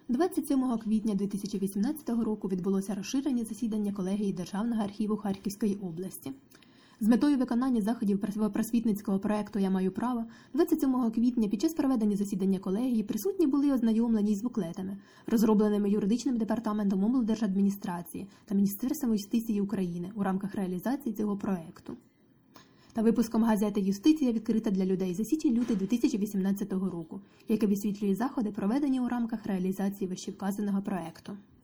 27 квітня 2018 року відбулося розширене засідання колегії Державного архіву Харківської області. З метою виконання заходів просвітницького проєкту «Я маю право» 27 квітня під час проведення засідання колегії присутні були ознайомлені з буклетами, розробленими юридичним департаментом облдержадміністрації та Міністерством юстиції України у рамках реалізації цього проєкту та випуском газети «Юстиція відкрита для людей» за січень-лютий 2018 року, яке висвітлює заходи, проведені у рамках реалізації вищевказаного проєкту.